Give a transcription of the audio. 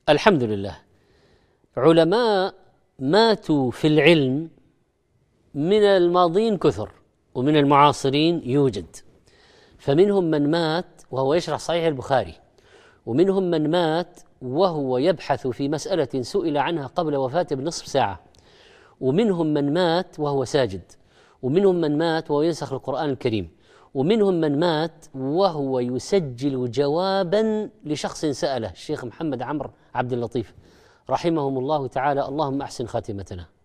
الحمد لله. علماء ماتوا في العلم من الماضين كثر، ومن المعاصرين يوجد. فمنهم من مات وهو يشرح صحيح البخاري، ومنهم من مات وهو يبحث في مسألة سئل عنها قبل وفاته بنصف ساعة، ومنهم من مات وهو ساجد، ومنهم من مات وهو ينسخ القرآن الكريم، ومنهم من مات وهو يسجل جوابا لشخص سأله الشيخ محمد عمرو عبد اللطيف رحمهم الله تعالى. اللهم أحسن خاتمتنا.